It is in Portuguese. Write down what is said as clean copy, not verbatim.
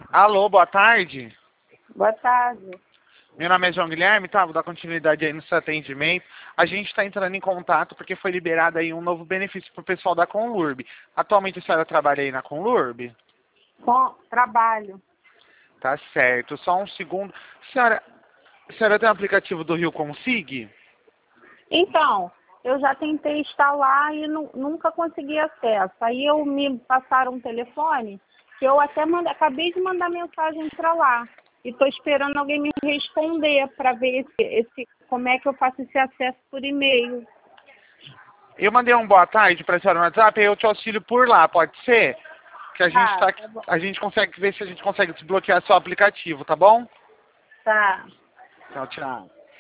Alô, boa tarde. Boa tarde. Meu nome é João Guilherme, tá? Vou dar continuidade aí no seu atendimento. A gente está entrando em contato porque foi liberado aí um novo benefício para o pessoal da Conlurb. Atualmente a senhora trabalha aí na Conlurb? Com trabalho. Tá certo. Só um segundo. A senhora tem um aplicativo do Rio Consig? Então, eu já tentei instalar e nunca consegui acesso. Aí me passaram um telefone que eu até acabei de mandar mensagem para lá. E estou esperando alguém me responder para ver como é que eu faço esse acesso por e-mail. Eu mandei um boa tarde para a senhora no WhatsApp e eu te auxilio por lá, pode ser? Que Tá bom. a gente consegue ver se a gente consegue desbloquear seu aplicativo, tá bom? Tá. Tchau, tchau.